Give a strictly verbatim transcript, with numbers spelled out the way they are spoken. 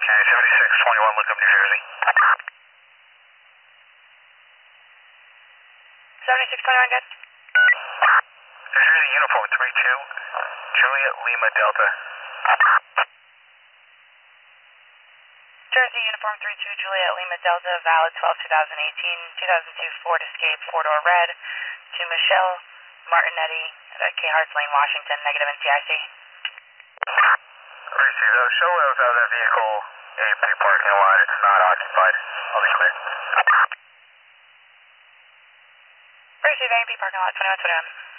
Okay, seventy-six twenty-one, Wickham, New Jersey. seventy-six twenty-one, good. New Jersey, uniform three two, Juliet Lima Delta. Jersey, uniform three two, Juliet Lima Delta, valid twelve two thousand eighteen, two thousand two Ford Escape, four-door red, to Michelle Martinetti at K Harts Lane, Washington, negative N T I C. Receive those. Show of uh, that vehicle in a parking lot. It's not occupied. I'll be clear. Receive A and P parking lot, twenty-one twenty-one.